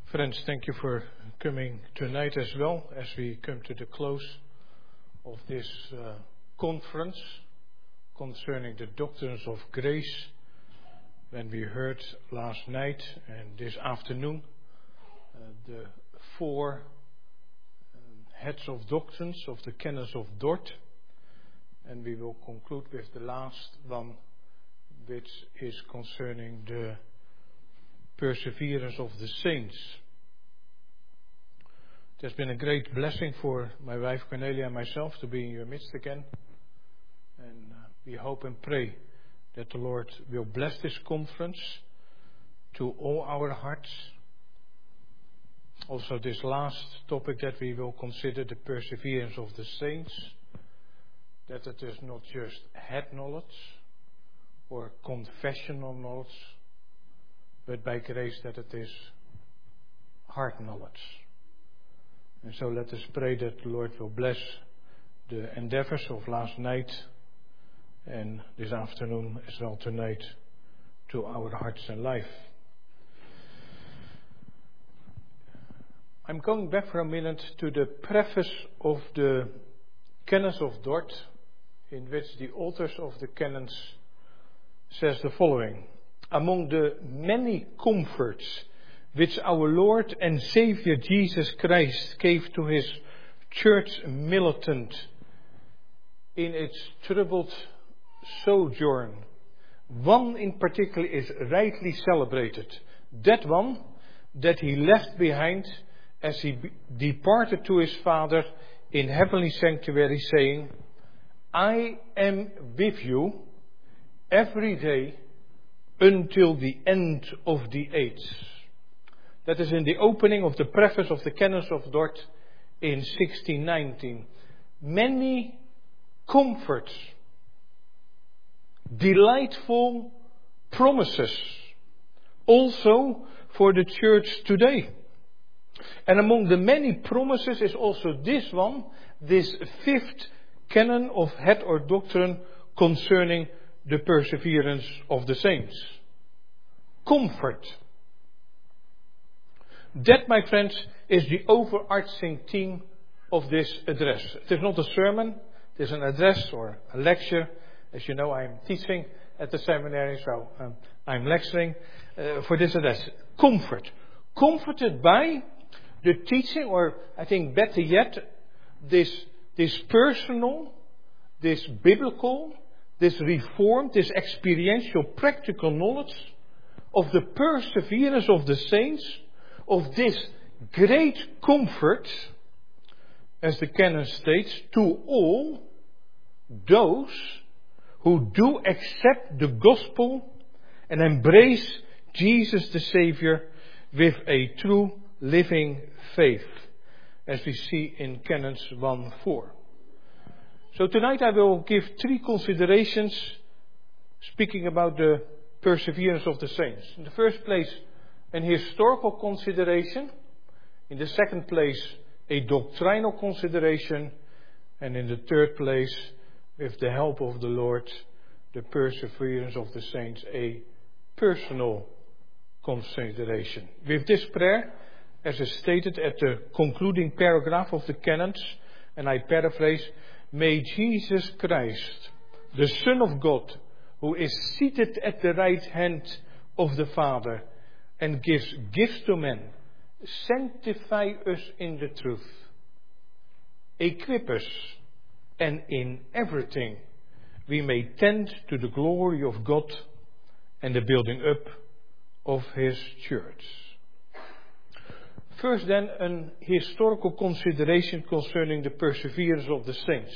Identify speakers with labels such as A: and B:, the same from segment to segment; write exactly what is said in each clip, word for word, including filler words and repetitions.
A: Friends, thank you for coming tonight as well as we come to the close of this uh, conference concerning the doctrines of grace. When we heard last night and this afternoon uh, the four um, heads of doctrines of the canons of Dort, and we will conclude with the last one, which is concerning the perseverance of the saints. It has been a great blessing for my wife Cornelia and myself to be in your midst again, and uh, we hope and pray that the Lord will bless this conference to all our hearts. Also this last topic that we will consider, the perseverance of the saints, that it is not just head knowledge or confessional knowledge, but by grace that it is heart knowledge. And so let us pray that the Lord will bless the endeavors of last night and this afternoon as well tonight to our hearts and life. I'm going back for a minute to the preface of the Canons of Dort, in which the authors of the canons says the following: among the many comforts which our Lord and Savior Jesus Christ gave to his church militant in its troubled sojourn, one in particular is rightly celebrated. That one that he left behind as he be- departed to his Father in heavenly sanctuary, saying, I am with you every day until the end of the age. That is in the opening of the preface of the Canons of Dort in sixteen nineteen. Many comforts, delightful promises, also for the church today. And among the many promises is also this one, this fifth canon of head or doctrine concerning the perseverance of the saints. Comfort. That, my friends, is the overarching theme of this address. It is not a sermon, it is an address or a lecture. As you know, I am teaching at the seminary, so um, I'm lecturing uh, for this address. Comfort. Comforted by the teaching, or I think better yet, this, this personal, this biblical, this reformed, this experiential, practical knowledge of the perseverance of the saints, of this great comfort, as the canon states, to all those who do accept the gospel and embrace Jesus the Savior with a true living faith, as we see in Canons one four. So tonight I will give three considerations speaking about the perseverance of the saints. In the first place, an historical consideration. In the second place, a doctrinal consideration. And in the third place, with the help of the Lord, the perseverance of the saints, a personal consideration. With this prayer, as is stated at the concluding paragraph of the canons, and I paraphrase, may Jesus Christ, the Son of God, who is seated at the right hand of the Father and gives gifts to men, sanctify us in the truth, equip us, and in everything we may tend to the glory of God and the building up of His church. First then, an historical consideration concerning the perseverance of the saints.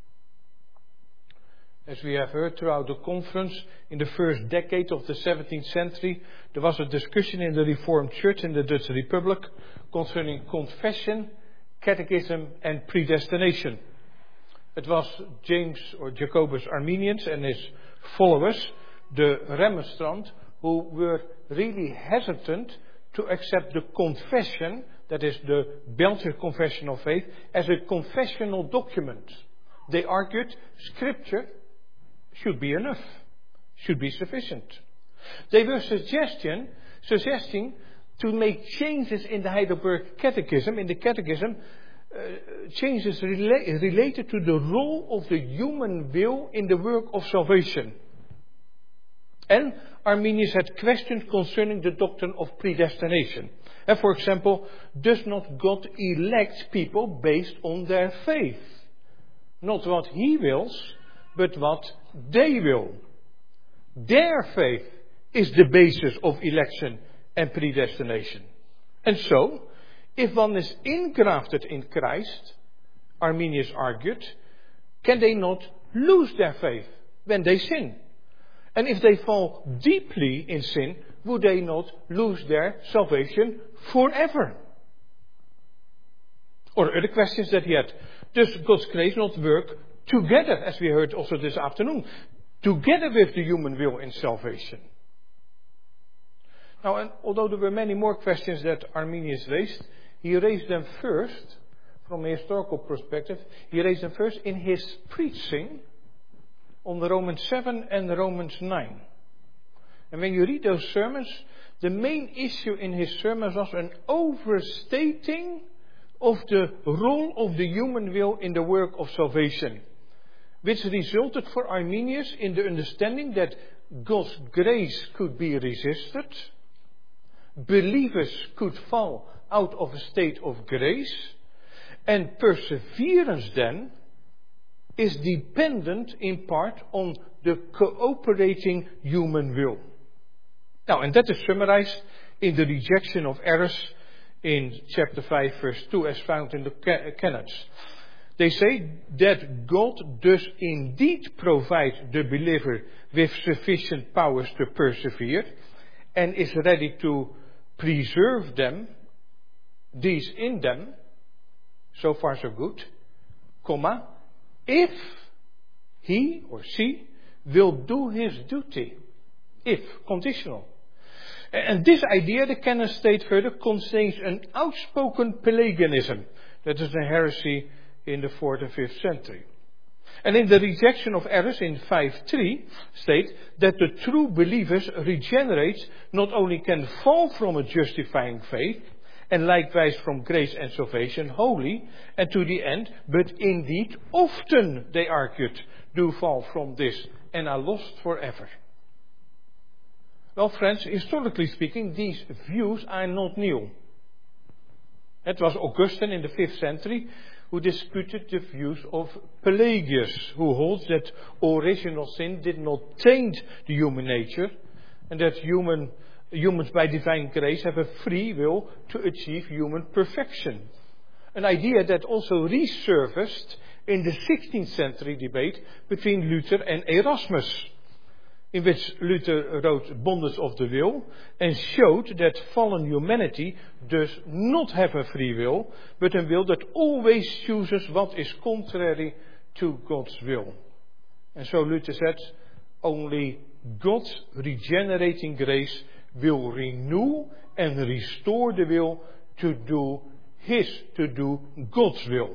A: As we have heard throughout the conference, in the first decade of the seventeenth century, there was a discussion in the Reformed Church in the Dutch Republic concerning confession, catechism and predestination. It was James or Jacobus Arminians and his followers, the Remonstrant, who were really hesitant to accept the confession, that is the Belgian Confession of Faith, as a confessional document. They argued Scripture should be enough, should be sufficient. They were suggestion, suggesting to make changes in the Heidelberg Catechism, in the Catechism, uh, changes rela- related to the role of the human will in the work of salvation. And Arminius had questions concerning the doctrine of predestination. And for example, does not God elect people based on their faith? Not what he wills, but what they will. Their faith is the basis of election and predestination. And so, if one is ingrafted in Christ, Arminius argued, can they not lose their faith when they sin? And if they fall deeply in sin, would they not lose their salvation forever? Or other questions that he had. Does God's grace not work together, as we heard also this afternoon, together with the human will in salvation? Now, and although there were many more questions that Arminius raised, he raised them first, from a historical perspective, he raised them first in his preaching on the Romans seven and the Romans nine. And when you read those sermons, the main issue in his sermons was an overstating of the role of the human will in the work of salvation, which resulted for Arminius in the understanding that God's grace could be resisted, believers could fall out of a state of grace, and perseverance then is dependent in part on the cooperating human will. Now, and that is summarized in the rejection of errors in chapter five, verse two, as found in the canons. They say that God does indeed provide the believer with sufficient powers to persevere and is ready to preserve them, these in them, so far so good, comma, if he or she will do his duty. If, conditional. And this idea, the canon state further, contains an outspoken Pelagianism. That is a heresy in the fourth and fifth century. And in the rejection of errors in five three, state that the true believers regenerate not only can fall from a justifying faith, and likewise from grace and salvation wholly, and to the end, but indeed often, they argued, do fall from this and are lost forever. Well, friends, historically speaking, these views are not new. It was Augustine in the fifth century who disputed the views of Pelagius, who holds that original sin did not taint the human nature, and that human, humans by divine grace have a free will to achieve human perfection. An idea that also resurfaced in the sixteenth century debate between Luther and Erasmus, in which Luther wrote Bonds of the Will and showed that fallen humanity does not have a free will, but a will that always chooses what is contrary to God's will. And so Luther said, only God's regenerating grace will renew and restore the will to do His, to do God's will.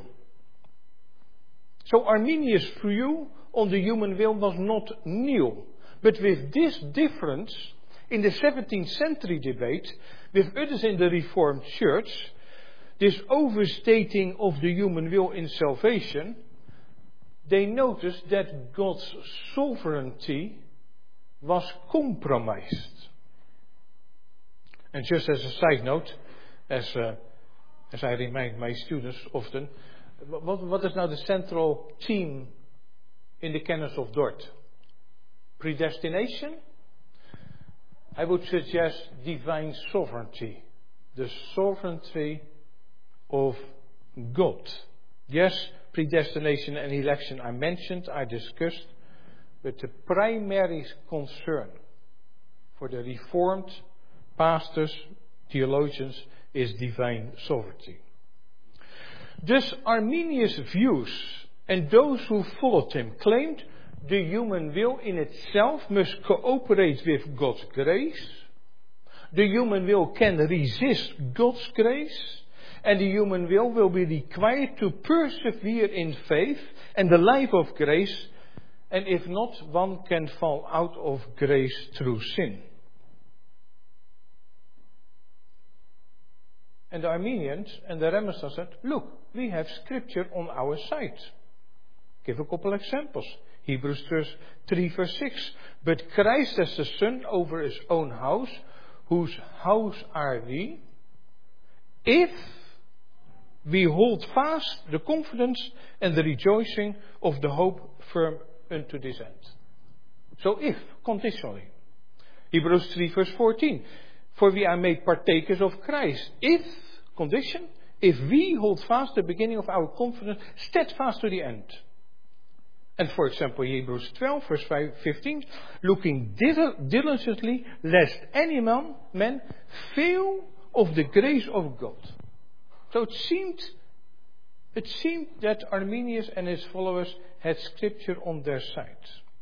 A: So Arminius' view on the human will was not new. But with this difference, in the seventeenth century debate, with others in the Reformed Church, this overstating of the human will in salvation, they noticed that God's sovereignty was compromised. And just as a side note, as uh, as I remind my students often, what, what is now the central theme in the canons of Dort? Predestination? I would suggest divine sovereignty. The sovereignty of God. Yes, predestination and election are mentioned, are discussed, but the primary concern for the Reformed pastors, theologians, is divine sovereignty. Thus, Arminius' views and those who followed him claimed the human will in itself must cooperate with God's grace. The human will can resist God's grace. And the human will will be required to persevere in faith and the life of grace. And if not, one can fall out of grace through sin. And the Arminians and the Remonstrants said, look, we have scripture on our side. Give a couple examples. Hebrews three verse six. But Christ as the Son over his own house, whose house are we? If we hold fast the confidence and the rejoicing of the hope firm unto this end. So if, conditionally. Hebrews three verse fourteen. For we are made partakers of Christ. If, condition, if we hold fast the beginning of our confidence, steadfast to the end. And for example, Hebrews twelve verse fifteen. Looking diligently, lest any man, man fail of the grace of God. So it seemed, it seemed that Arminius and his followers had scripture on their side.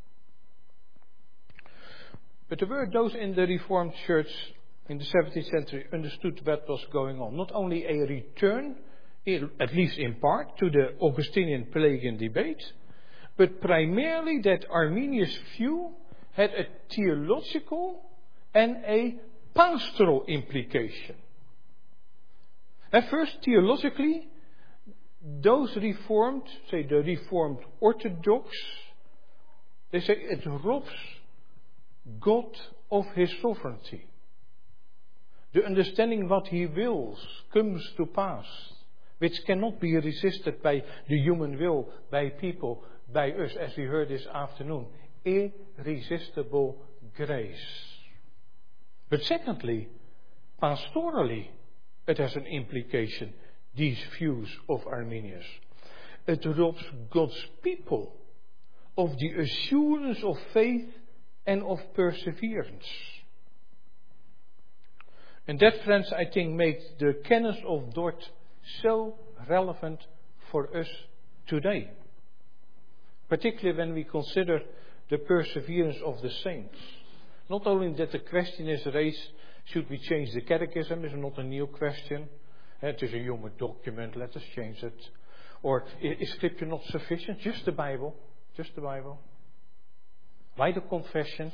A: But there were those in the Reformed Church in the seventeenth century understood what was going on. Not only a return, at least in part, to the Augustinian Pelagian debate, but primarily that Arminius' view had a theological and a pastoral implication. At first, theologically, those Reformed, say the Reformed Orthodox, they say it robs God of his sovereignty. The understanding what he wills comes to pass, which cannot be resisted by the human will, by people, by us, as we heard this afternoon. Irresistible grace. But secondly, pastorally, it has an implication, these views of Arminius. It robs God's people of the assurance of faith and of perseverance. And that, friends, I think makes the canons of Dort so relevant for us today. Particularly when we consider the perseverance of the saints. Not only that the question is raised, should we change the catechism? It's not a new question. It is a human document, let us change it. Or is scripture not sufficient? Just the Bible. Just the Bible. Why the confessions?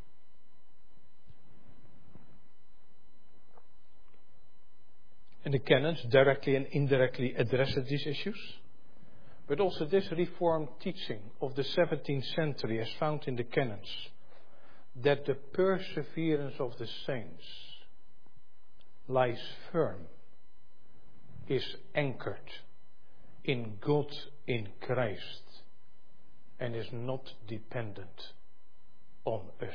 A: And the canons directly and indirectly address these issues. But also this Reformed teaching of the seventeenth century as found in the canons, that the perseverance of the saints lies firm, is anchored in God in Christ, and is not dependent on us.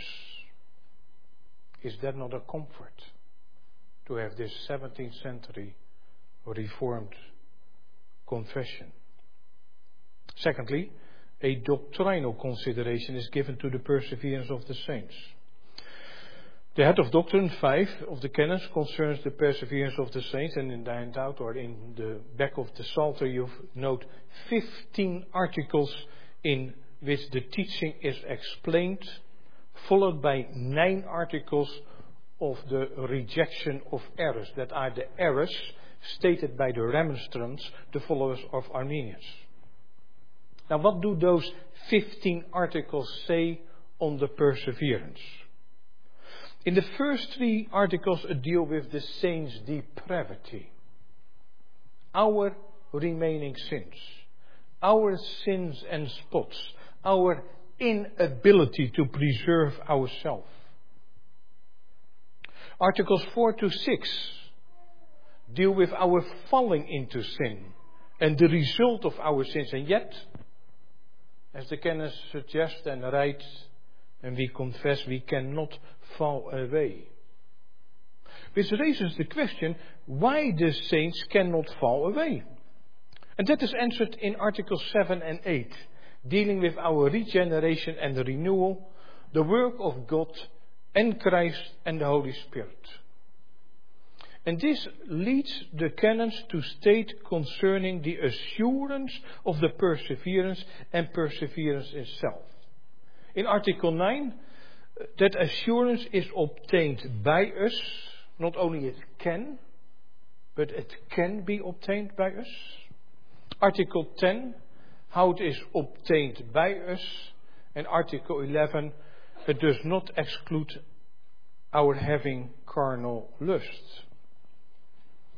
A: Is that not a comfort to have this seventeenth century Reformed confession? Secondly, a doctrinal consideration is given to the perseverance of the saints. The head of doctrine five of the canons concerns the perseverance of the saints, and in the handout or in the back of the Psalter you note fifteen articles in which the teaching is explained, followed by nine articles of the rejection of errors, that are the errors stated by the Remonstrants, the followers of Arminius. Now, what do those fifteen articles say on the perseverance? In the first three articles deal with the saints' depravity, our remaining sins, our sins and spots, our inability to preserve ourselves. Articles four to six deal with our falling into sin and the result of our sins, and yet, as the canons suggest and write, and we confess, we cannot fall away. Which raises the question, why the saints cannot fall away? And that is answered in Articles seven and eight, dealing with our regeneration and the renewal, the work of God and Christ and the Holy Spirit. And this leads the canons to state concerning the assurance of the perseverance and perseverance itself. In Article nine, that assurance is obtained by us. Not only it can, but it can be obtained by us. Article ten, how it is obtained by us. And Article eleven, it does not exclude our having carnal lust.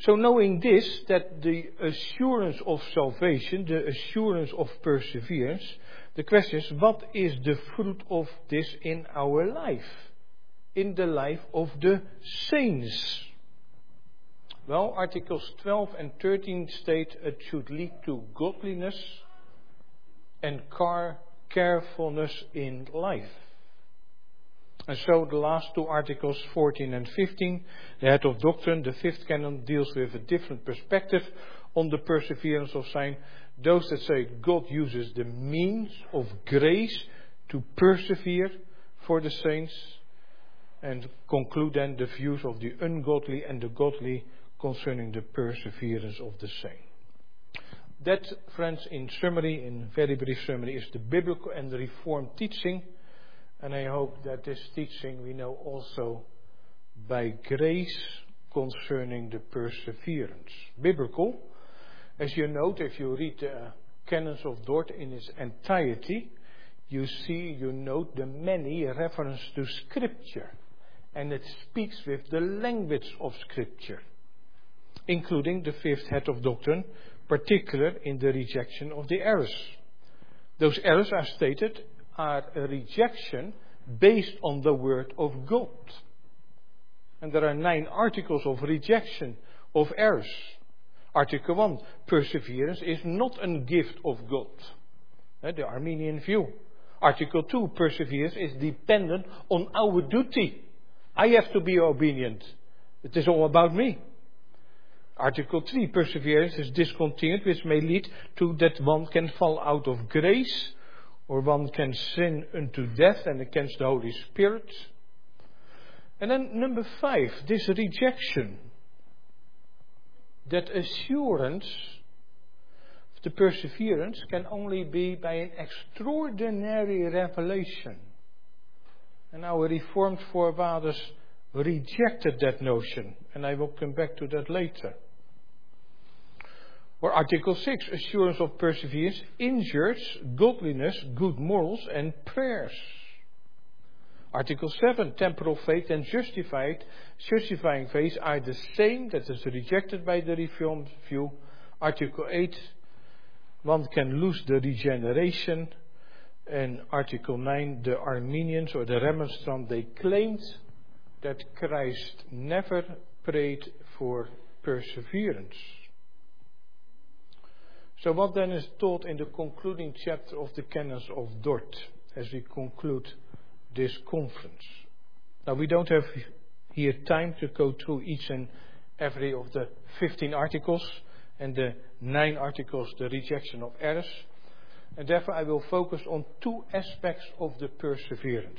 A: So knowing this, that the assurance of salvation, the assurance of perseverance, the question is, what is the fruit of this in our life? In the life of the saints? Well, Articles twelve and thirteen state it should lead to godliness and car carefulness in life. And so the last two articles, fourteen and fifteen, the head of doctrine, the fifth canon, deals with a different perspective on the perseverance of saints. Those that say God uses the means of grace to persevere for the saints, and conclude then the views of the ungodly and the godly concerning the perseverance of the saints. That, friends, in summary, in very brief summary, is the biblical and the Reformed teaching. And I hope that this teaching we know also by grace concerning the perseverance. Biblical, as you note, if you read the Canons of Dort in its entirety, you see, you note the many references to Scripture. And it speaks with the language of Scripture, including the fifth head of doctrine, particular in the rejection of the errors. Those errors are stated are a rejection based on the word of God. And there are nine articles of rejection of errors. Article one, perseverance is not a gift of God. The Arminian view. Article two, perseverance is dependent on our duty. I have to be obedient. It is all about me. Article three, perseverance is discontinued, which may lead to that one can fall out of grace, or one can sin unto death and against the Holy Spirit. And then number five, this rejection. That assurance, the perseverance, can only be by an extraordinary revelation. And our Reformed forefathers rejected that notion. And I will come back to that later. Or Article six, assurance of perseverance injures godliness, good morals and prayers. Article seven, temporal faith and justified, justifying faith are the same. That is rejected by the Reformed view. Article eight, one can lose the regeneration. And Article nine, the Arminians or the Remonstrants, they claimed that Christ never prayed for perseverance. So what then is taught in the concluding chapter of the Canons of Dort as we conclude this conference? Now we don't have here time to go through each and every of the fifteen articles and the nine articles, the rejection of errors. And therefore I will focus on two aspects of the perseverance.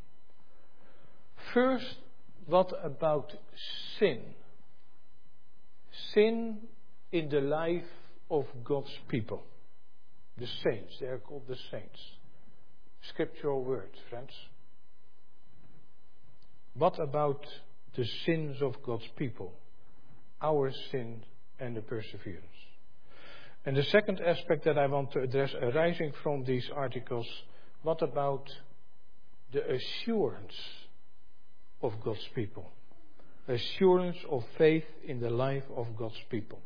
A: First, what about sin? Sin in the life of God's people. The saints, they are called the saints. Scriptural word, friends. What about the sins of God's people? Our sin and the perseverance. And the second aspect that I want to address arising from these articles, what about the assurance of God's people? Assurance of faith in the life of God's people.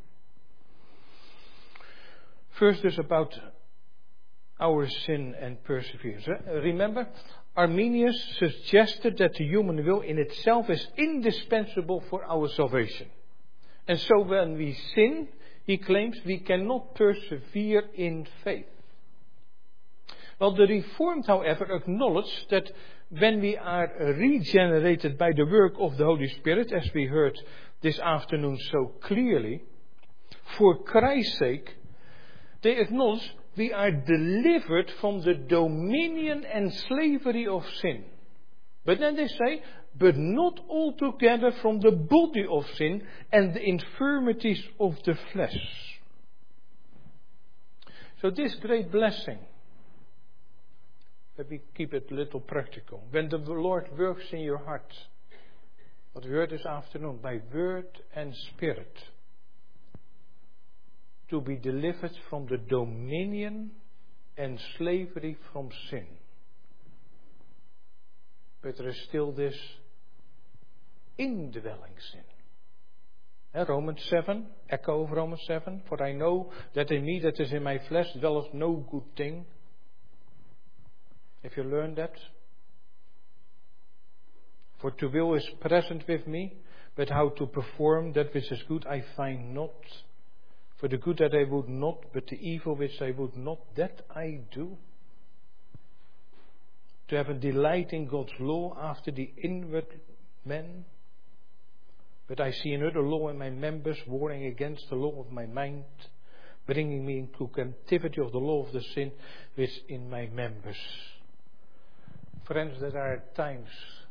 A: First is about our sin and perseverance. Remember, Arminius suggested that the human will in itself is indispensable for our salvation. And so when we sin, he claims we cannot persevere in faith. Well, the Reformed, however, acknowledge that when we are regenerated by the work of the Holy Spirit, as we heard this afternoon so clearly, for Christ's sake, they acknowledge we are delivered from the dominion and slavery of sin. But then they say, but not altogether from the body of sin and the infirmities of the flesh. So this great blessing, let me keep it a little practical. When the Lord works in your heart, what we heard this afternoon, by word and spirit, to be delivered from the dominion and slavery from sin. But there is still this indwelling sin. Eh, Romans seven, echo of Romans seven. For I know that in me, that is in my flesh, dwelleth no good thing. Have you learned that? For to will is present with me, but how to perform that which is good I find not. For the good that I would not, but the evil which I would not, that I do. To have a delight in God's law after the inward man. But I see another law in my members, warring against the law of my mind, bringing me into captivity of the law of the sin which in my members. Friends, there are times,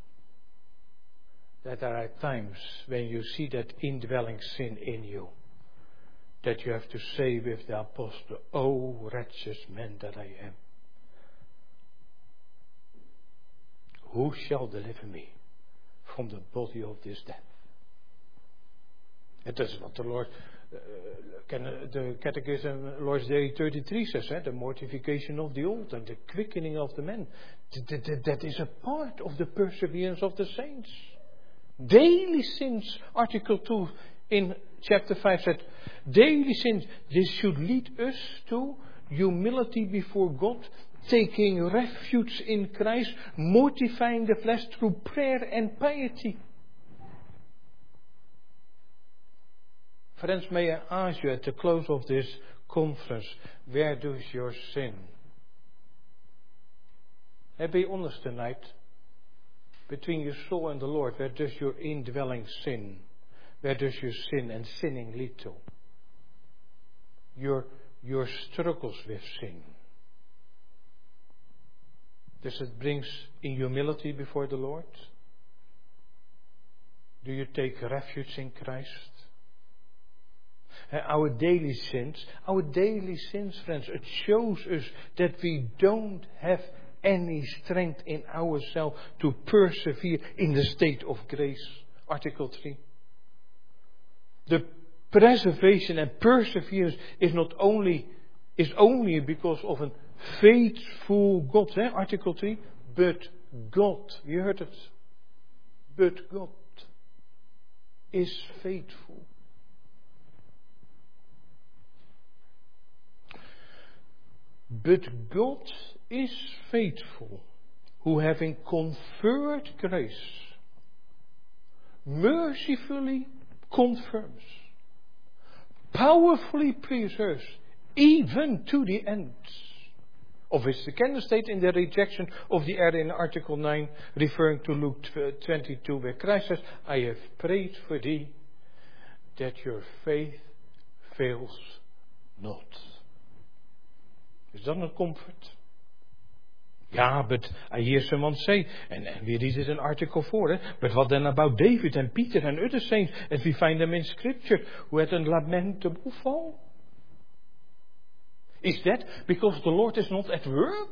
A: that there are times when you see that indwelling sin in you, that you have to say with the apostle, "O wretched man that I am, who shall deliver me from the body of this death?" And that's what the Lord, uh, can, uh, the Catechism, Lord's Day thirty-three says, eh? The mortification of the old and the quickening of the men. That, that, that is a part of the perseverance of the saints. Daily sins, Article two in chapter five said, daily sins, this should lead us to humility before God, taking refuge in Christ, mortifying the flesh through prayer and piety. Friends, may I ask you at the close of this conference, where does your sin? And be honest tonight. Between your soul and the Lord, where does your indwelling sin? Where does your sin and sinning lead to? Your, your struggles with sin. Does it bring in humility before the Lord? Do you take refuge in Christ? Our daily sins, our daily sins, friends, it shows us that we don't have any strength in ourselves to persevere in the state of grace. Article three. The preservation and perseverance is not only, is only because of a faithful God, eh? Article three, but God, you heard it, but God is faithful. But God is faithful, who having conferred grace, mercifully confirms, powerfully preserves, even to the end. Of which the candidate state in the rejection of the error in Article nine, referring to Luke twenty-two, where Christ says, I have prayed for thee, that your faith fails not. Is that not comfort? Yeah, but I hear someone say, and, and we read it in Article four, eh? But what then about David and Peter and other saints, as we find them in Scripture, who had a lamentable fall? Is that because the Lord is not at work?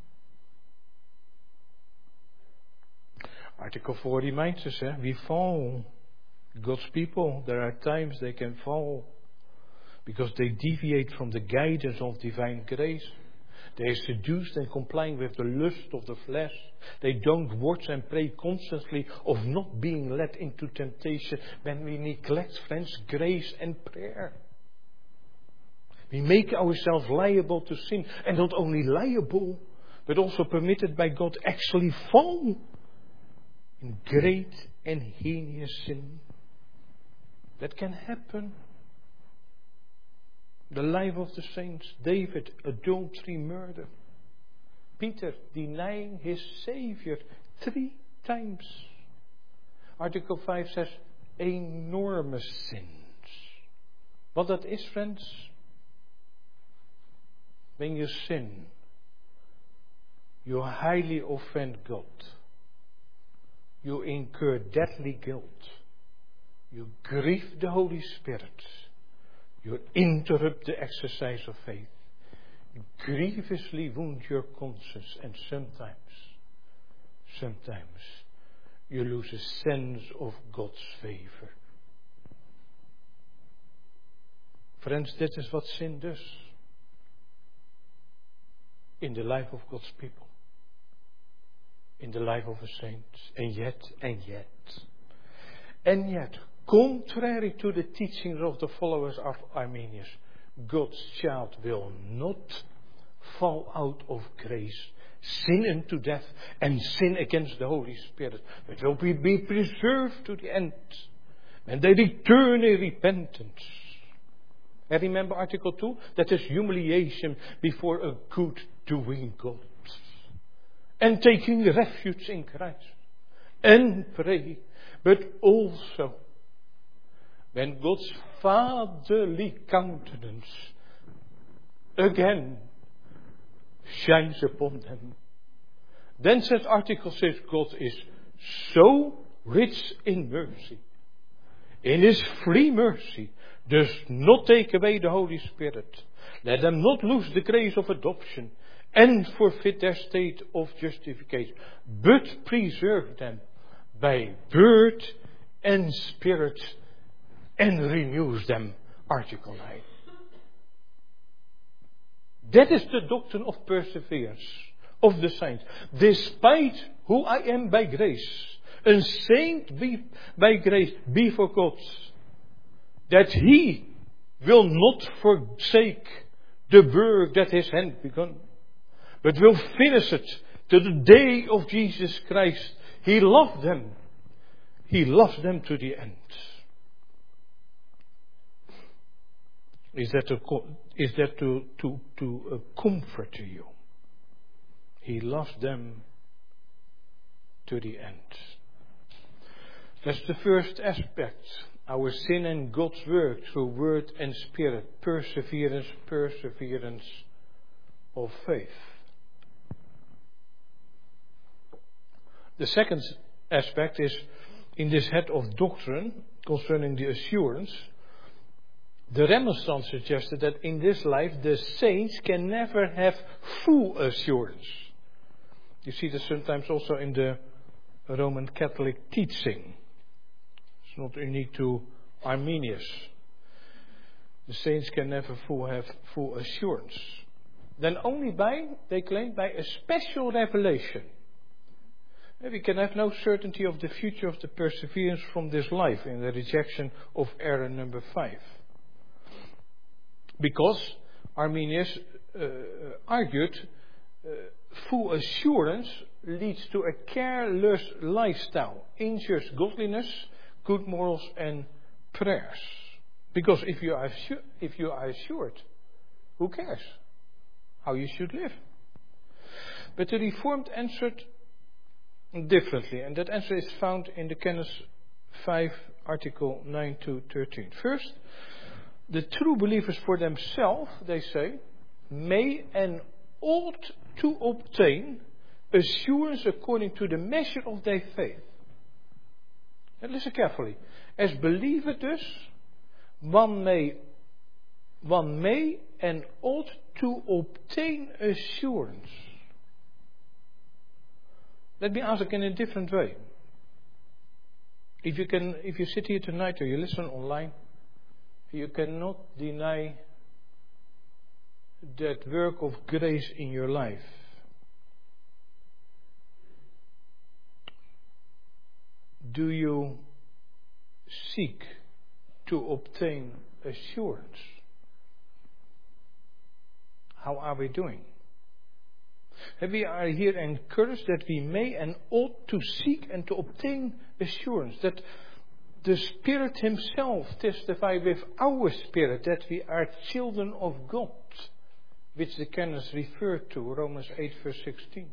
A: Article four reminds us, eh? We fall. God's people, there are times they can fall, because they deviate from the guidance of divine grace. They are seduced and complying with the lust of the flesh. They don't watch and pray constantly of not being led into temptation. When we neglect, friends, grace and prayer, we make ourselves liable to sin. And not only liable, but also permitted by God actually fall in great and heinous sin. That can happen. The life of the saints, David, adultery, murder. Peter, denying his Savior three times. Article five says, enormous sins. What that is, friends? When you sin, you highly offend God. You incur deadly guilt. You grieve the Holy Spirit. You interrupt the exercise of faith. You grievously wound your conscience, and sometimes, sometimes you lose a sense of God's favor. Friends, that is what sin does in the life of God's people, in the life of a saint. And yet, and yet, and yet, contrary to the teachings of the followers of Arminius, God's child will not fall out of grace, sin into death, and sin against the Holy Spirit, but will be, be preserved to the end, and they return in repentance. And remember Article two? That is humiliation before a good doing God. And taking refuge in Christ. And pray. But also, when God's fatherly countenance again shines upon them. Then says Article six, God is so rich in mercy. In His free mercy, does not take away the Holy Spirit. Let them not lose the grace of adoption and forfeit their state of justification, but preserve them by birth and spirit and renews them. Article nine. That is the doctrine of perseverance of the saints. Despite who I am by grace, a saint be, by grace before God, that He will not forsake the work that His hand begun, but will finish it to the day of Jesus Christ. He loved them. He loves them to the end. Is that to, is that to, to, to a comfort to you? He loves them to the end. That's the first aspect. Our sin and God's work through word and spirit. Perseverance, perseverance of faith. The second aspect is in this head of doctrine concerning the assurance. The Remonstrance suggested that in this life the saints can never have full assurance. You see this sometimes also in the Roman Catholic teaching. It's not unique to Arminius. The saints can never full have full assurance. Then only by, they claim, by a special revelation. We can have no certainty of the future of the perseverance from this life in the rejection of error number five. Because Arminius uh, argued uh, full assurance leads to a careless lifestyle, injures godliness, good morals and prayers. Because if you are assured, if you are assured, who cares how you should live? But the Reformed answered differently, and that answer is found in the Canons five, Article nine to thirteen. First, the true believers for themselves, they say, may and ought to obtain assurance according to the measure of their faith. And listen carefully. As believers, thus, one may, one may and ought to obtain assurance. Let me ask again in a different way. If you can, if you sit here tonight or you listen online, you cannot deny that work of grace in your life. Do you seek to obtain assurance? How are we doing? We are here encouraged that we may and ought to seek and to obtain assurance, that the Spirit Himself testify with our spirit that we are children of God, which the canons refer to, Romans eight verse sixteen.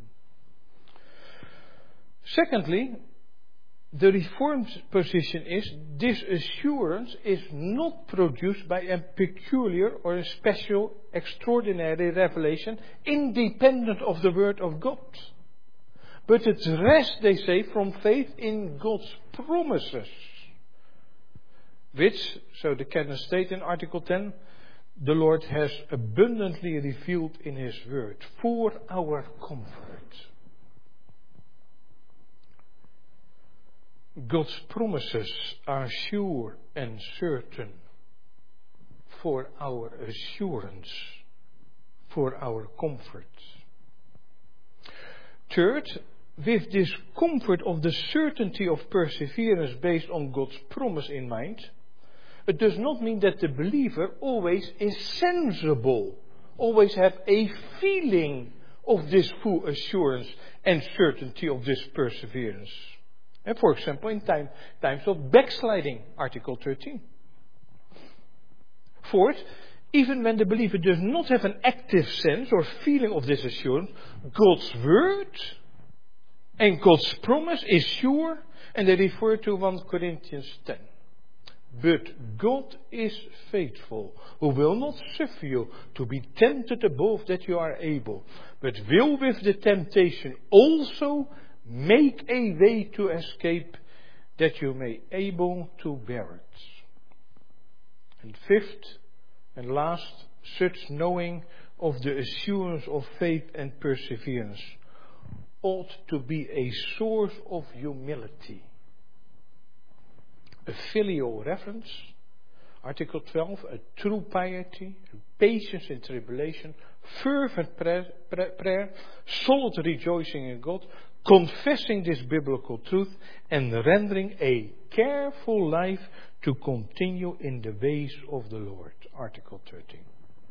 A: Secondly, the Reformed position is this assurance is not produced by a peculiar or a special, extraordinary revelation independent of the Word of God. But it rests, they say, from faith in God's promises. Which, so the canon state in Article ten, the Lord has abundantly revealed in His Word for our comfort. God's promises are sure and certain for our assurance, for our comfort. Third, with this comfort of the certainty of perseverance based on God's promise in mind, it does not mean that the believer always is sensible, always have a feeling of this full assurance and certainty of this perseverance. And for example, in time, times of backsliding, Article thirteen. Fourth, even when the believer does not have an active sense or feeling of this assurance, God's word and God's promise is sure, and they refer to First Corinthians ten. But God is faithful, who will not suffer you to be tempted above that you are able, but will with the temptation also make a way to escape, that you may able to bear it. And fifth and last, such knowing of the assurance of faith and perseverance ought to be a source of humility. A filial reverence, Article twelve, a true piety, patience in tribulation, fervent prayer, prayer, solid rejoicing in God, confessing this biblical truth, and rendering a careful life to continue in the ways of the Lord, Article thirteen.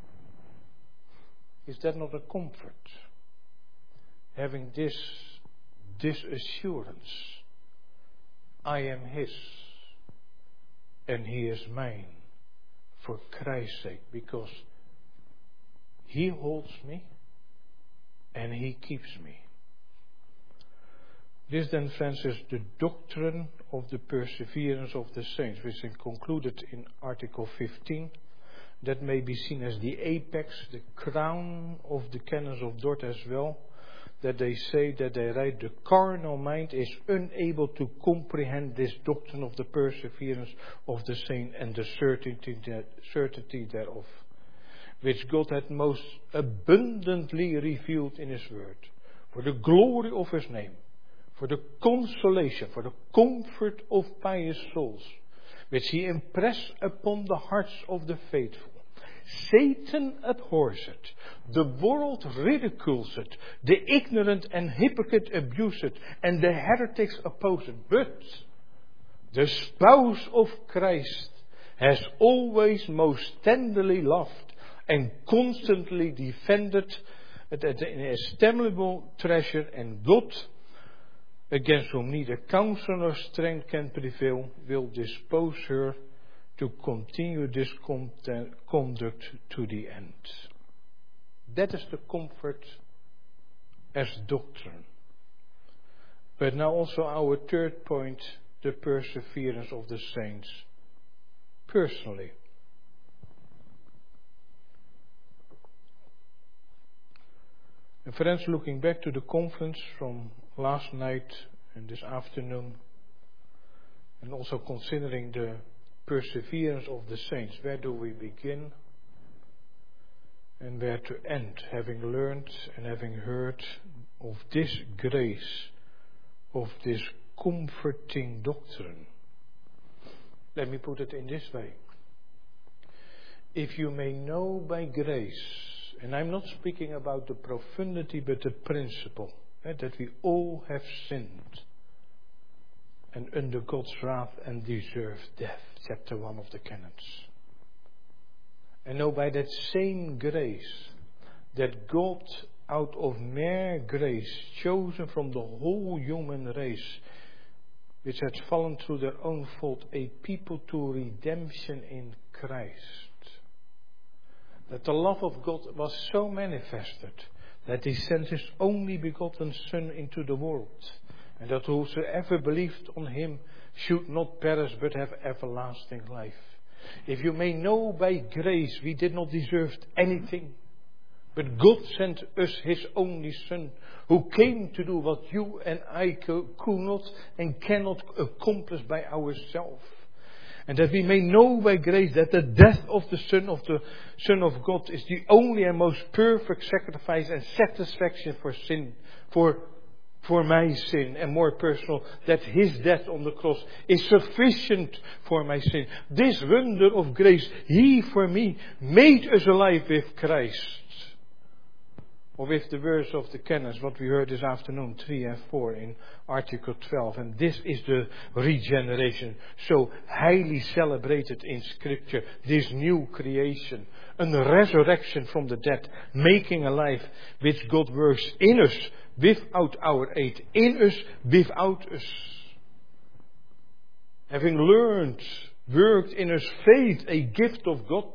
A: Is that not a comfort? Having this, this assurance, I am His, and He is mine, for Christ's sake, because He holds me, and He keeps me. This then, friends, is the doctrine of the perseverance of the saints, which is concluded in Article fifteen. That may be seen as the apex, the crown of the canons of Dort as well, that they say that they write, the carnal mind is unable to comprehend this doctrine of the perseverance of the saint and the certainty, that, certainty thereof, which God had most abundantly revealed in His word, for the glory of His name, for the consolation, for the comfort of pious souls, which He impressed upon the hearts of the faithful. Satan abhors it, the world ridicules it, the ignorant and hypocrite abuse it, and the heretics oppose it. But the spouse of Christ has always most tenderly loved and constantly defended it as an inestimable treasure, and God, against whom neither counsel nor strength can prevail, will dispose her to continue this conduct to the end. That is the comfort as doctrine. But now also our third point, the perseverance of the saints personally. And friends, looking back to the conference from last night and this afternoon, and also considering the perseverance of the saints, where do we begin and where to end, having learned and having heard of this grace, of this comforting doctrine? Let me put it in this way. If you may know by grace, and I'm not speaking about the profundity but the principle, eh, that we all have sinned and under God's wrath and deserve death, chapter one of the canons. And know by that same grace that God, out of mere grace, chosen from the whole human race, which had fallen through their own fault, a people to redemption in Christ. That the love of God was so manifested that He sent His only begotten Son into the world, and that whosoever believed on Him should not perish but have everlasting life. If you may know by grace, we did not deserve anything, but God sent us His only Son, who came to do what you and I could not and cannot accomplish by ourselves. And that we may know by grace that the death of the Son of the Son of God is the only and most perfect sacrifice and satisfaction for sin, for for my sin, and more personal, that His death on the cross is sufficient for my sin. This wonder of grace, He for me made us alive with Christ. Or with the verse of the canons, what we heard this afternoon, three and four in Article twelve. And this is the regeneration, so highly celebrated in Scripture. This new creation, a resurrection from the dead, making alive, which God works in us, without our aid, in us, without us. Having learned, worked in us faith, a gift of God,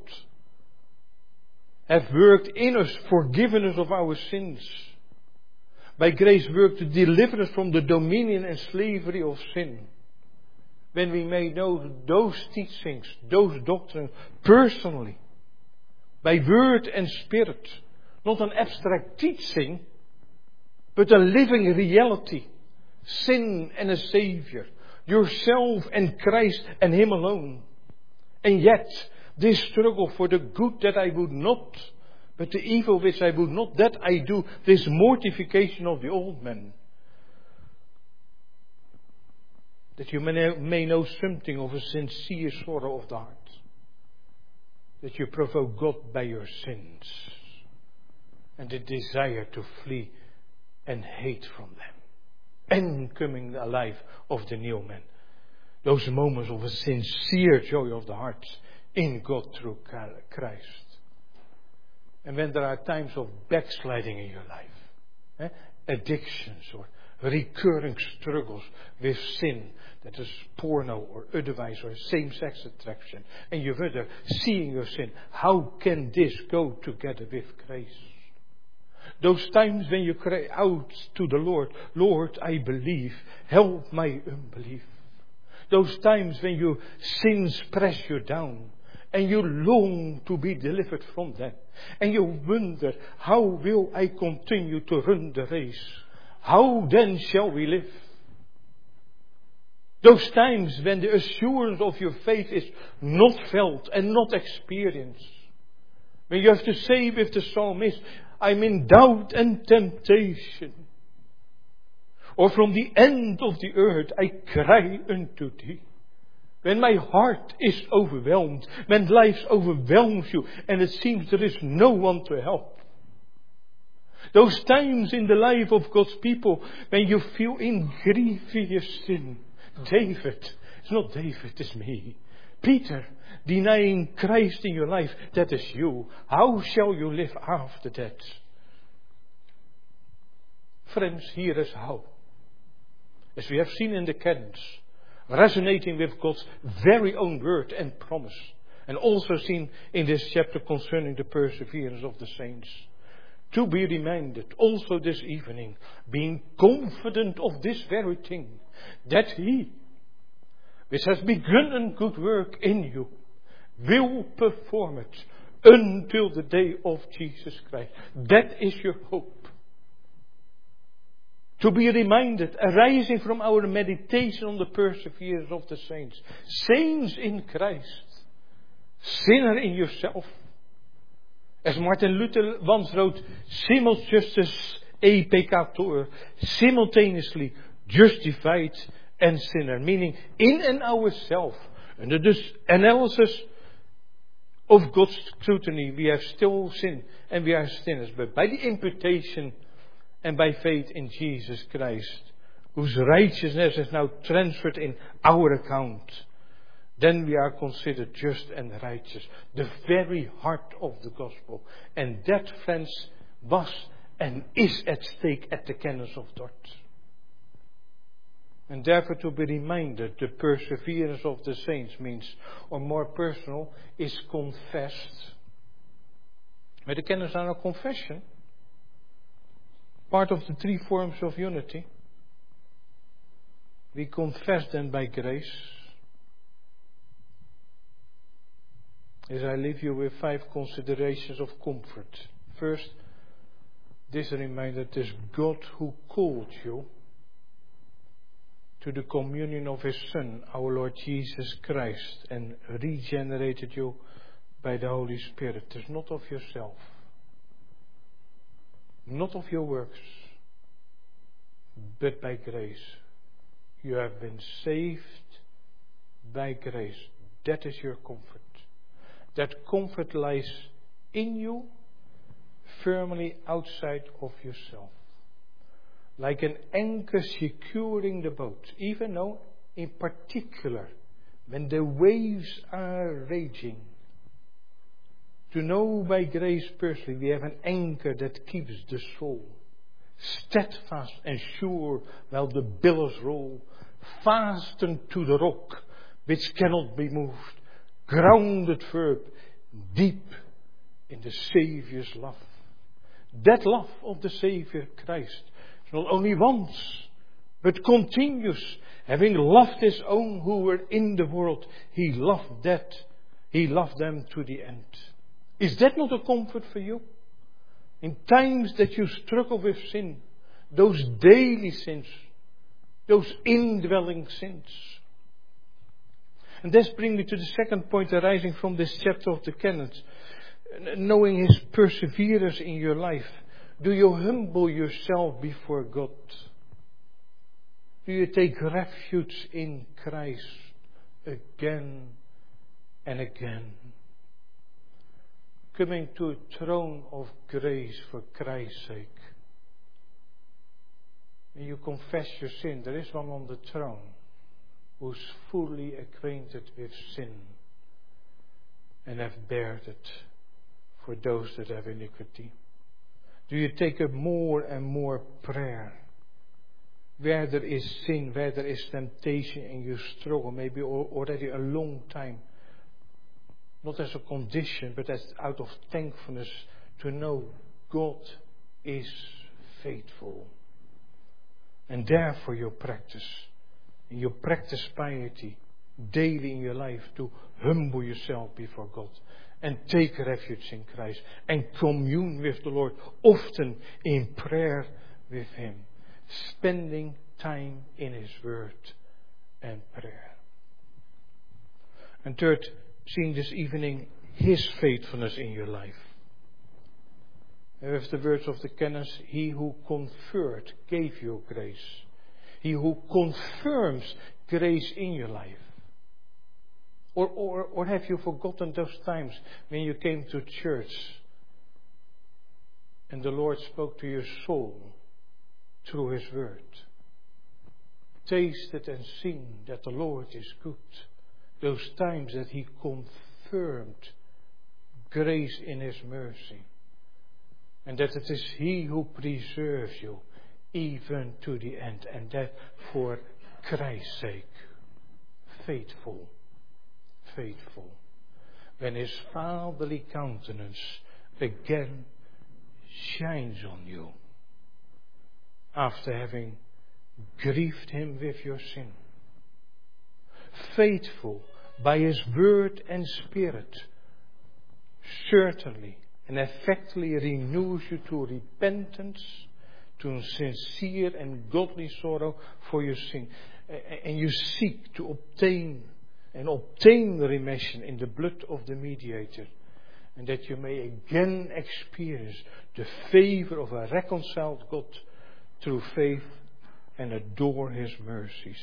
A: have worked in us, forgiven us of our sins. By grace worked to deliver us from the dominion and slavery of sin. When we may know those teachings, those doctrines personally, by word and spirit, not an abstract teaching, but a living reality, sin and a Savior, yourself and Christ and Him alone. And yet, this struggle for the good that I would not, but the evil which I would not, that I do, this mortification of the old man. That you may, may know something of a sincere sorrow of the heart. That you provoke God by your sins. And the desire to flee and hate from them. And coming alive of the new man. Those moments of a sincere joy of the heart in God through Christ. And when there are times of backsliding in your life, eh, addictions or recurring struggles with sin, that is porno or otherwise, or same-sex attraction, and you wonder, seeing your sin, how can this go together with grace? Those times when you cry out to the Lord, Lord, I believe, help my unbelief. Those times when your sins press you down, and you long to be delivered from them. And you wonder, how will I continue to run the race? How then shall we live? Those times when the assurance of your faith is not felt and not experienced. When you have to say with the psalmist, I'm in doubt and temptation. Or from the end of the earth I cry unto thee. When my heart is overwhelmed, when life overwhelms you and it seems there is no one to help. Those times in the life of God's people when you feel in grievous sin. David, it's not David, it's me. Peter, denying Christ in your life, that is you. How shall you live after that? Friends, here is how. As we have seen in the canons, resonating with God's very own word and promise. And also seen in this chapter concerning the perseverance of the saints. To be reminded also this evening, being confident of this very thing, that He, which has begun a good work in you, will perform it until the day of Jesus Christ. That is your hope. To be reminded, arising from our meditation on the perseverance of the saints. Saints in Christ. Sinner in yourself. As Martin Luther once wrote, simul justus e peccator, simultaneously justified and sinner. Meaning, in and ourselves, under this analysis of God's scrutiny, we have still sin and we are sinners. But by the imputation and by faith in Jesus Christ, whose righteousness is now transferred in our account, then we are considered just and righteous. The very heart of the gospel. And that, friends, was and is at stake at the canons of Dort. And therefore to be reminded, the perseverance of the saints means, or more personal, is confessed. But the canons are a confession. Part of the three forms of unity. We confess them by grace. As I leave you with five considerations of comfort. First, this reminder, it is God who called you to the communion of His Son, our Lord Jesus Christ, and regenerated you by the Holy Spirit. It is not of yourself. Not of your works, but by grace. You have been saved by grace. That is your comfort. That comfort lies in you, firmly outside of yourself. Like an anchor securing the boat, even though in particular when the waves are raging. To know by grace personally we have an anchor that keeps the soul steadfast and sure while the billows roll, fastened to the rock which cannot be moved, grounded firm deep in the Saviour's love. That love of the Saviour Christ is not only once, but continues. Having loved His own who were in the world, He loved that. He loved them to the end. Is that not a comfort for you? In times that you struggle with sin, those daily sins, those indwelling sins. And this brings me to the second point arising from this chapter of the canons. Knowing His perseverance in your life, do you humble yourself before God? Do you take refuge in Christ again and again? Coming to a throne of grace for Christ's sake. When you confess your sin, there is one on the throne who's fully acquainted with sin and have bared it for those that have iniquity. Do you take up more and more prayer? Where there is sin, where there is temptation and you struggle, maybe already a long time. Not as a condition, but as out of thankfulness to know God is faithful. And therefore you practice. And you practice piety daily in your life to humble yourself before God. And take refuge in Christ. And commune with the Lord. Often in prayer with Him. Spending time in His Word and prayer. And third, seeing this evening His faithfulness in your life. With the words of the canons, He who conferred gave you grace. He who confirms grace in your life. Or, or, or have you forgotten those times when you came to church and the Lord spoke to your soul through His Word? Taste it and sing that the Lord is good. Those times that He confirmed grace in His mercy. And that it is He who preserves you even to the end. And that for Christ's sake. Faithful. Faithful. When His fatherly countenance again shines on you. After having grieved Him with your sin. Faithful by His word and spirit, certainly and effectively renews you to repentance, to sincere and godly sorrow for your sin. And you seek to obtain and obtain the remission in the blood of the mediator. And that you may again experience the favor of a reconciled God through faith and adore His mercies.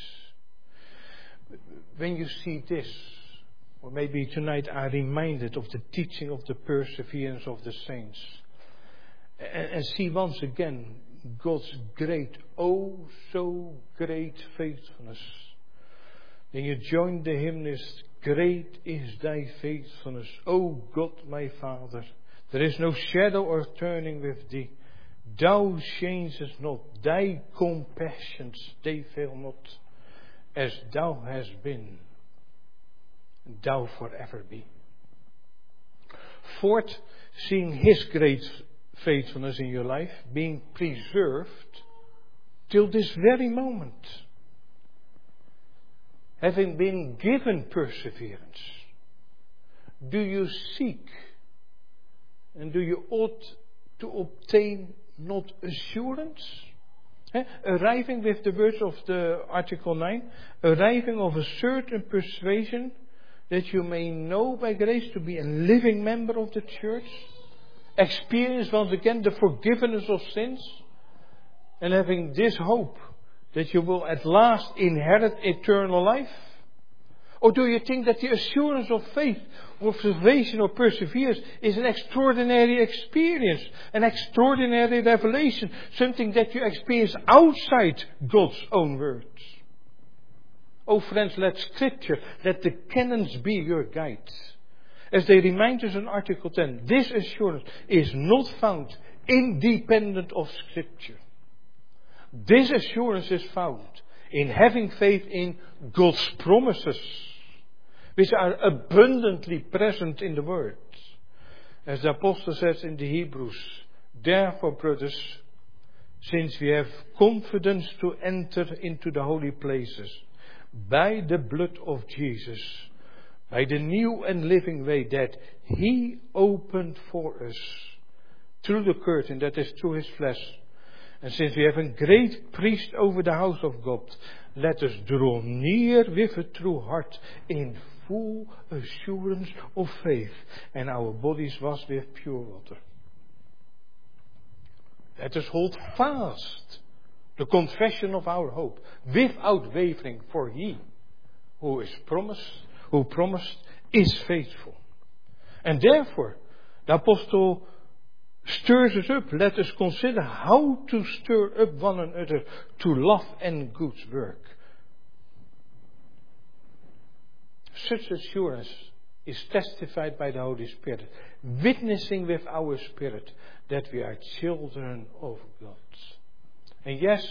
A: When you see this, or maybe tonight are reminded of the teaching of the perseverance of the saints, and, and see once again God's great, oh so great faithfulness, then you join the hymnist, great is thy faithfulness, O God my Father, there is no shadow or turning with thee, thou changest not, thy compassions they fail not. As thou hast been, thou forever be. Fourth, seeing His great faithfulness in your life, being preserved till this very moment. Having been given perseverance, do you seek and do you ought to obtain not assurance? Eh? Arriving with the words of the Article nine, arriving of a certain persuasion that you may know by grace to be a living member of the church, experience once again the forgiveness of sins, and having this hope that you will at last inherit eternal life? Or do you think that the assurance of faith, or salvation, or perseverance is an extraordinary experience, an extraordinary revelation, something that you experience outside God's own words? Oh friends, let Scripture, let the canons be your guides. As they remind us in Article ten, this assurance is not found independent of Scripture. This assurance is found in having faith in God's promises, which are abundantly present in the Word. As the Apostle says in the Hebrews, therefore, brothers, since we have confidence to enter into the holy places by the blood of Jesus, by the new and living way that He opened for us through the curtain, that is through His flesh. And since we have a great priest over the house of God, let us draw near with a true heart in full assurance of faith, and our bodies washed with pure water. Let us hold fast the confession of our hope without wavering, for He who is promised, who promised, is faithful. And therefore, the Apostle stirs us up. Let us consider how to stir up one another to love and good work. Such assurance is testified by the Holy Spirit, witnessing with our spirit that we are children of God. And yes,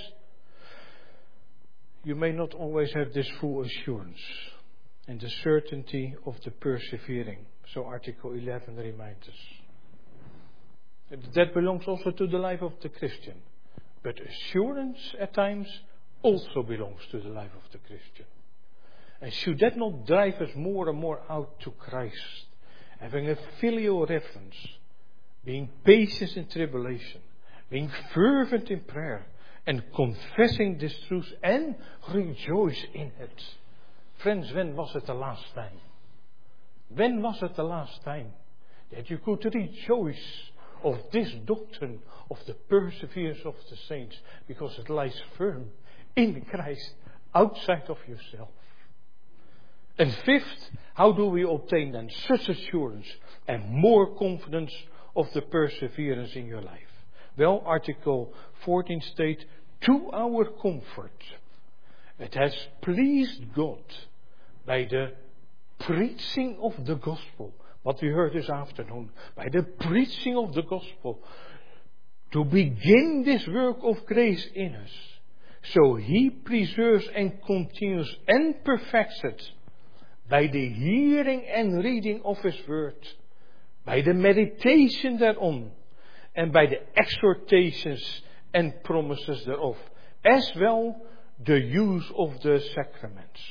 A: you may not always have this full assurance and the certainty of the persevering. So Article eleven reminds us. That belongs also to the life of the Christian. But assurance at times also belongs to the life of the Christian. And should that not drive us more and more out to Christ, having a filial reverence, being patient in tribulation, being fervent in prayer, and confessing this truth and rejoice in it. Friends, when was it the last time? When was it the last time that you could rejoice of this doctrine of the perseverance of the saints, because it lies firm in Christ outside of yourself? And fifth, how do we obtain then such assurance and more confidence of the perseverance in your life? Well, Article fourteen states, to our comfort, it has pleased God by the preaching of the gospel, what we heard this afternoon, by the preaching of the gospel, to begin this work of grace in us. So He preserves and continues and perfects it by the hearing and reading of His word, by the meditation thereon, and by the exhortations and promises thereof, as well the use of the sacraments.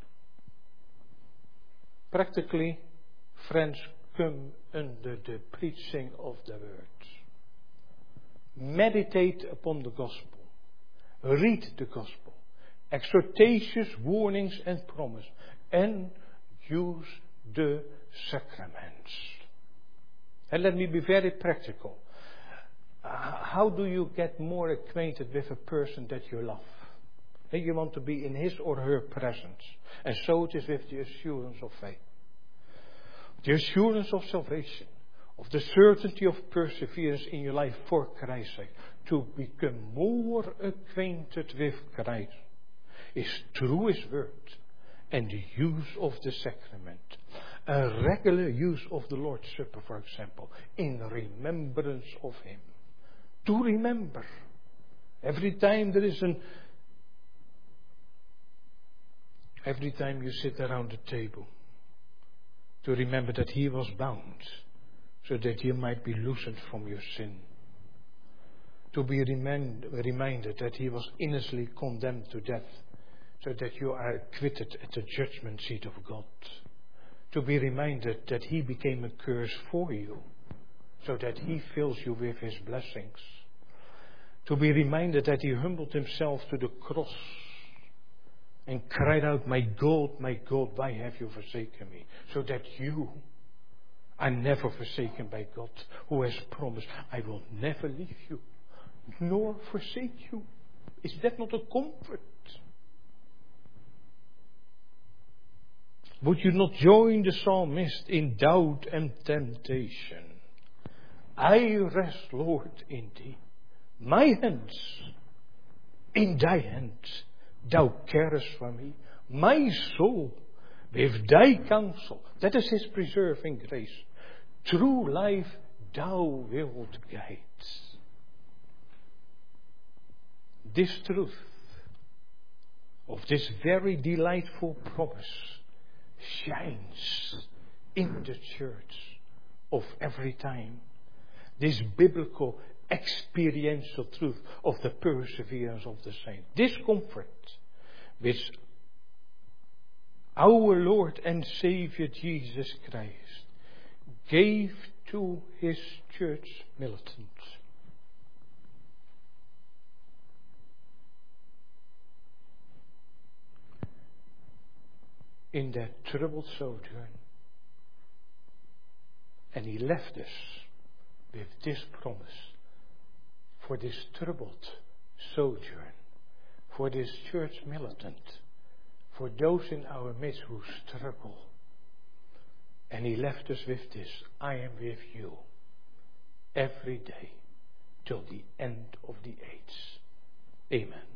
A: Practically, friends, come under the preaching of the word. Meditate upon the gospel. Read the gospel. Exhortations, warnings and promise. And use the sacraments. And let me be very practical. Uh, how do you get more acquainted with a person that you love? And you want to be in his or her presence. And so it is with the assurance of faith. The assurance of salvation. Of the certainty of perseverance in your life for Christ's sake. To become more acquainted with Christ is through His word and the use of the sacrament. A regular use of the Lord's Supper, for example, in remembrance of Him. To remember. Every time there is an... Every time you sit around the table, to remember that He was bound, so that you might be loosened from your sin. To be remind, reminded that He was innocently condemned to death, so that you are acquitted at the judgment seat of God. To be reminded that He became a curse for you, so that He fills you with His blessings. To be reminded that He humbled Himself to the cross and cried out, my God, my God, why have you forsaken me? So that you are never forsaken by God, who has promised, I will never leave you, nor forsake you. Is that not a comfort? Would you not join the psalmist in doubt and temptation? I rest, Lord, in thee. My hands in thy hands, thou carest for me. My soul with thy counsel, that is his preserving grace. True life thou wilt guide. This truth of this very delightful promise shines in the church of every time. This biblical experiential truth of the perseverance of the saints. This comfort which our Lord and Savior Jesus Christ gave to his church militants. In that troubled sojourn. And he left us with this promise for this troubled sojourn, for this church militant, for those in our midst who struggle. And he left us with this: I am with you every day till the end of the age. Amen.